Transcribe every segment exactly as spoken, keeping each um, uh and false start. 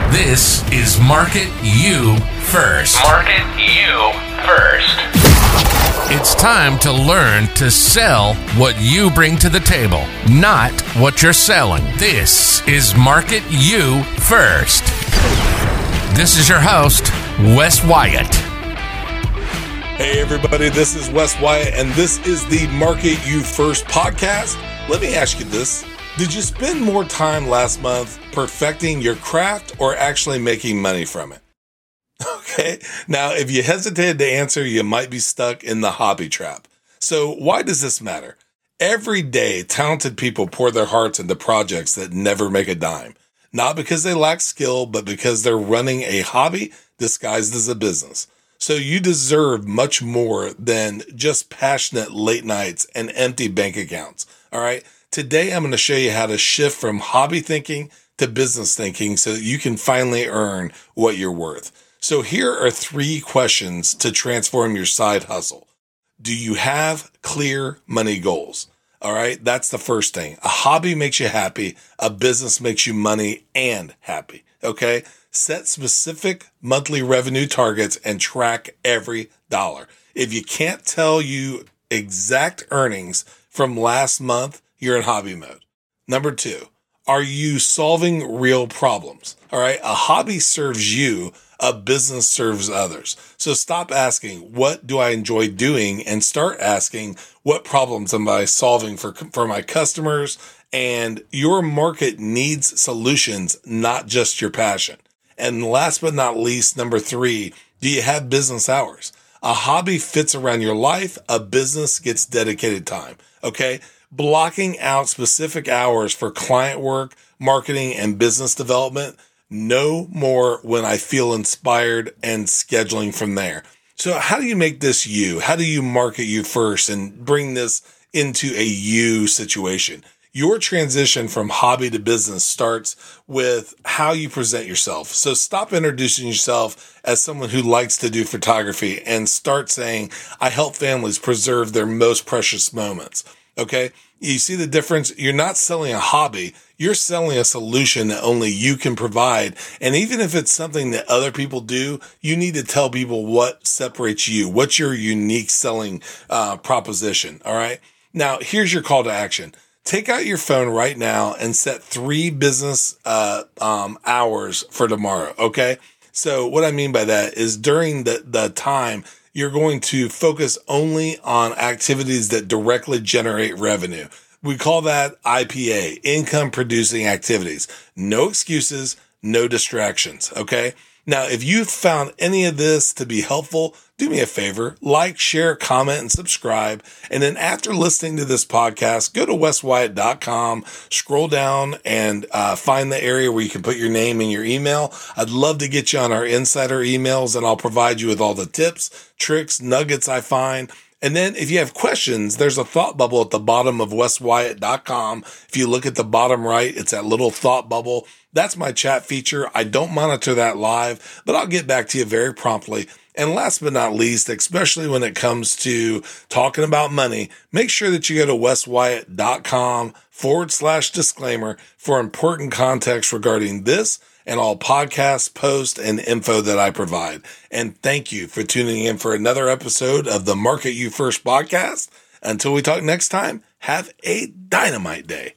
This is Market You First. Market You First. It's time to learn to sell what you bring to the table, not what you're selling. This is Market You First. This is your host, Wes Wyatt. Hey everybody, this is Wes Wyatt, and this is the Market You First podcast. Let me ask you this. Did you spend more time last month perfecting your craft or actually making money from it? Okay, now if you hesitated to answer, you might be stuck in the hobby trap. So why does this matter? Every day, talented people pour their hearts into projects that never make a dime. Not because they lack skill, but because they're running a hobby disguised as a business. So you deserve much more than just passionate late nights and empty bank accounts. All right. Today, I'm going to show you how to shift from hobby thinking to business thinking so that you can finally earn what you're worth. So here are three questions to transform your side hustle. Do you have clear money goals? All right. That's the first thing. A hobby makes you happy. A business makes you money and happy. Okay. Set specific monthly revenue targets and track every dollar. If you can't tell you exact earnings from last month, you're in hobby mode. Number two, are you solving real problems? All right. A hobby serves you. A business serves others. So stop asking, what do I enjoy doing? And start asking, what problems am I solving for, for my customers? And your market needs solutions, not just your passion. And last but not least, number three, do you have business hours? A hobby fits around your life. A business gets dedicated time. Okay. Blocking out specific hours for client work, marketing, and business development. No more when I feel inspired and scheduling from there. So how do you make this you? How do you market you first and bring this into a you situation? Your transition from hobby to business starts with how you present yourself. So stop introducing yourself as someone who likes to do photography and start saying, I help families preserve their most precious moments. Okay. You see the difference? You're not selling a hobby. You're selling a solution that only you can provide. And even if it's something that other people do, you need to tell people what separates you. What's your unique selling uh, proposition? All right. Now, here's your call to action. Take out your phone right now and set three business uh, um, hours for tomorrow. Okay. So what I mean by that is during the, the time, you're going to focus only on activities that directly generate revenue. We call that I P A, income producing activities. No excuses, no distractions. Okay. Now, if you've found any of this to be helpful, do me a favor, like, share, comment, and subscribe. And then after listening to this podcast, go to wes wyatt dot com, scroll down and uh, find the area where you can put your name and your email. I'd love to get you on our insider emails, and I'll provide you with all the tips, tricks, nuggets I find. And then if you have questions, there's a thought bubble at the bottom of wes wyatt dot com. If you look at the bottom right, it's that little thought bubble. That's my chat feature. I don't monitor that live, but I'll get back to you very promptly. And last but not least, especially when it comes to talking about money, make sure that you go to wes wyatt dot com forward slash disclaimer for important context regarding this and all podcasts, posts, and info that I provide. And thank you for tuning in for another episode of the Market You First podcast. Until we talk next time, have a dynamite day.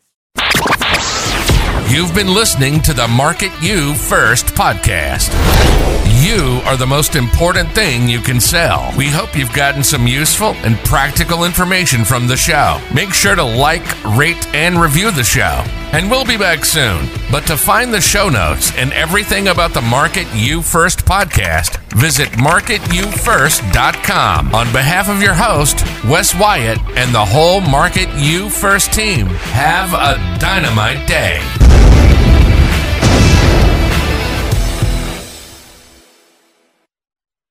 You've been listening to the Market You First podcast. You are the most important thing you can sell. We hope you've gotten some useful and practical information from the show. Make sure to like, rate, and review the show. And we'll be back soon. But to find the show notes and everything about the Market You First podcast, visit market you first dot com. On behalf of your host, Wes Wyatt, and the whole Market You First team, have a dynamite day.